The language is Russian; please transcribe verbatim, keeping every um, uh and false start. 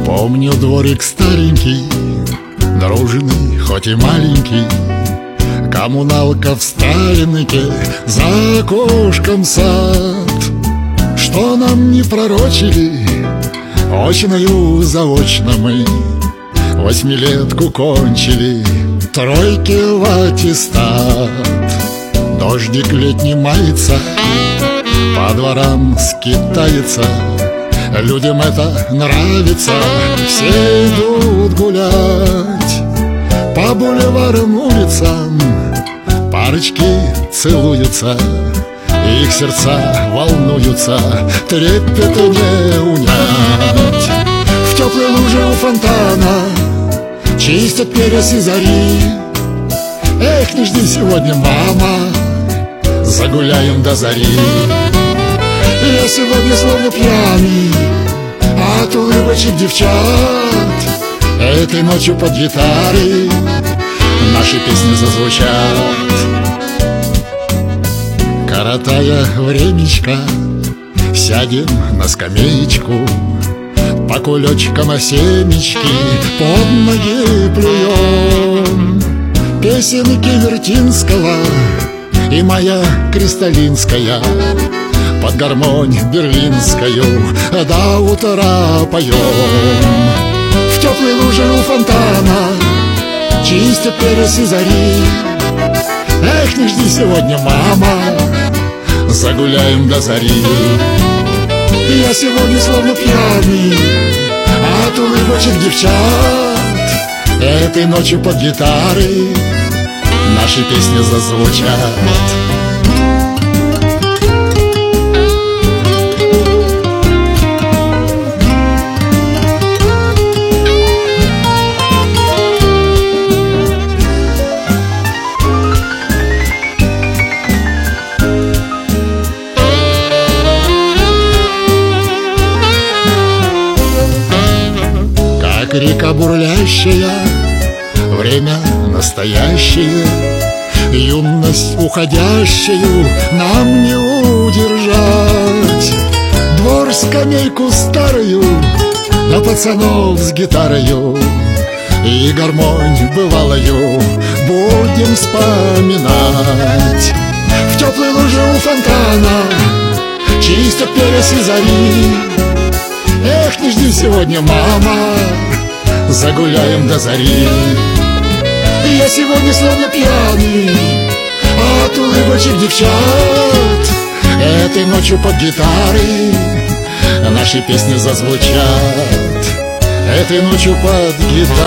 Помню дворик старенький, дружный, хоть и маленький, коммуналка в Сталинке, за окошком сад. Что нам не пророчили, очною заочно мы восьмилетку кончили, тройки в аттестат. Дождик летний мается, по дворам скитается, людям это нравится, все идут гулять. По бульварам, улицам парочки целуются, их сердца волнуются, трепета не унять. В теплой луже у фонтана чистят перец и зари. Эх, не жди сегодня, мама, загуляем до зари. Я сегодня словно пьяный от улыбочек девчат. Этой ночью под гитары наши песни зазвучат. Коротая времечко, сядем на скамеечку, по кулечкам о семечки под ноги плюем. Песенки Вертинского и моя Кристалинская под гармонь берлинскую до утра поем. В теплой луже у фонтана чистят перец и зари. Эх, не жди сегодня, мама, загуляем до зари. Я сегодня словно пьяный от улыбочек девчат. Этой ночью под гитары наши песни зазвучат. Река бурлящая, время настоящее, юность уходящую нам не удержать. Двор, скамейку старую, на пацанов с гитарою и гармонь бывалою будем вспоминать. В теплой луже у фонтана чистят перец и зари. Эх, не жди сегодня, мама, загуляем до зари. Я сегодня словно пьяный от улыбочек девчат. Этой ночью под гитары наши песни зазвучат. Этой ночью под гитары